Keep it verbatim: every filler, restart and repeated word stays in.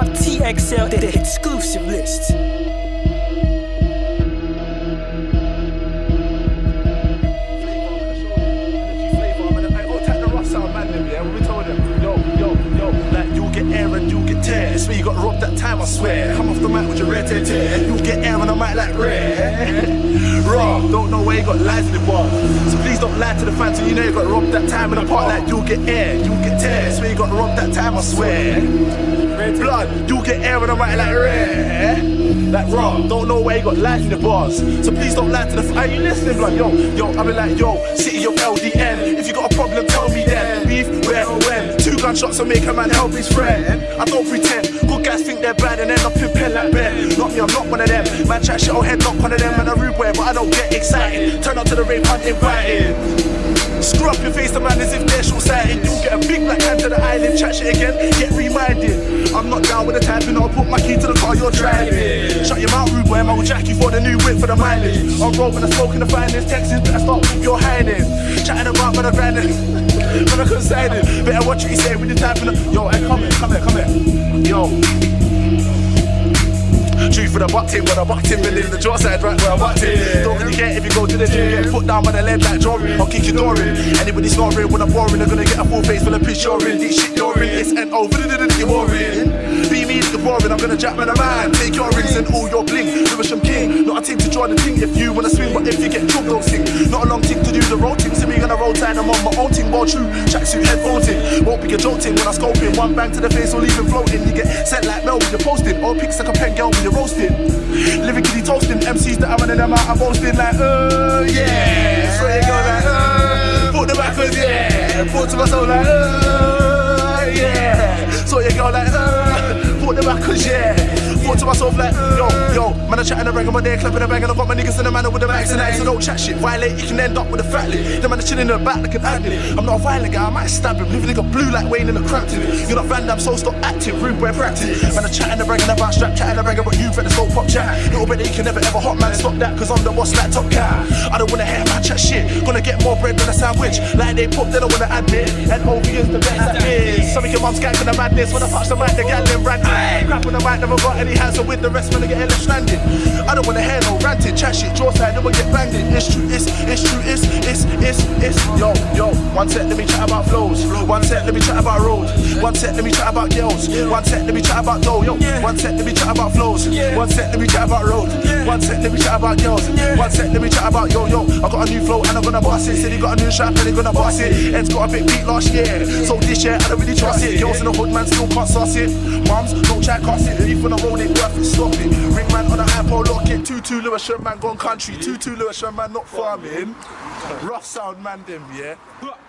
Top T X L, the exclusive list. It's where you got robbed that time, I swear. Come off the mic with your red tear tear. You'll get air on the mic like rare. Raw, don't know where you got lies in the bar. So please don't lie to the fans so you know you got robbed that time in the park. Like you'll get air, you'll get tear. It's where you got robbed that time, I swear. Blood, you'll get air on the mic like rare. Like raw, don't know where you got lies in the bars. So please don't lie to the fans. Are you listening, blood? Yo, yo, I be like, yo, city of L D N. If you got a problem, tell me then. Beef, where or when? Two gunshots will make a man help his friend. I don't pretend. Good guys think they're bad and end up in pen like bear. Not me, I'm not one of them. Man chat shit, I'll head knock one of them. Man, I rude boy, but I don't get excited. Turn up to the rave, uninvited. Screw up your face, the man as if they're short-sighted. You'll get a big black hand to the island. Chat shit again, get reminded. I'm not down with the typing, I'll put my key to the car you're driving. Shut your mouth, rude boy, I will jack you for the new whip for the mileage. I'm roll when I smoke in the finest. Texas, better start with your hiding. Chatting about when I'm grinding. When I'm consigning, better watch what you say when you're typing up. Yo, hey, come here, come here, come here. Yo. Truth for the butt tip, when I bucked him in the jaw side, right where I bucked him. Don't really care if you go to the gym, get put down by the lead like drawing. I'll kick your door in. Anybody snoring when I'm boring, they're gonna get a full face full of piss you're in. This shit you're in, it's N O, you're boring. Be me, you're boring, I'm gonna jack man a man. Take your rings and all your bling. Lewisham King, not a team to draw the thing if you wanna swing, but if you get drugged, don't sing. Not a long thing to do the road thing, so me gonna roll time, I'm on my own thing, more true. Tracksuit headphones in, won't be a joke thing when I scope in. One bang to the face or leave him floating. You get sent like Mel when you're posting, or pics like a pen girl when you're roasting. Lyrically toasting, M Cs that I'm running them out, I'm boasting like, uh, yeah. So you go like, uh, put the backwards, yeah. Put to myself like, uh, yeah. So you go like, uh, put the backwards, yeah. Thought to myself like, yo, yo, man, I'm chatting a rag on my day, clapping a bang, and I got my niggas in the manner with the max and that, so don't chat shit, violate, you can end up with a fat lip. The man is chilling in the back like an addict. I'm not a violent guy, I might stab him, leave a nigga blue like Wayne in the Crampton. You're not Van Damme, so stop acting, rude boy practice. Man, I'm chatting a bragging about strap, chatting a bragging about you, better stop pop chat. Little bit that you can never ever hot man, stop that, cause I'm the boss like Top Cat. I don't wanna hear man chat shit, gonna get more bread than a sandwich. Like they pop, they don't wanna admit, and O V is the best at this. Some of your mums skank on the madness, when I touch the mic, the gal them ranting. Crap on the mic, never got any hands, so with the rest when I get left stranded. I don't wanna hear no ranting, chat shit, jaw side, never get banged in. It's true, it's, it's true, it's, it's, it's, it's. Yo, yo, one set, let me chat about flows. One set, let me chat about roads. One set, let me chat about girls. One set, let me chat about dough. Yo, one set, let me chat about flows. One set, let me chat about roads. One set, let me chat about girls. One set, let me chat about yo, yo. I got a new flow and I'm gonna boss it. Said he got a new strap and he gonna boss it. Ed's got a big beat last year, so this year I don't really trust it. Girls in the hood, man, still can't sauce it. Mums, don't chat, can't sit. Leave when I roll it, worth it, stop it. Ring man on the iPod, lock it. two two Lewisham man gone country. two two Lewisham man not farming. Rough sound man them, yeah.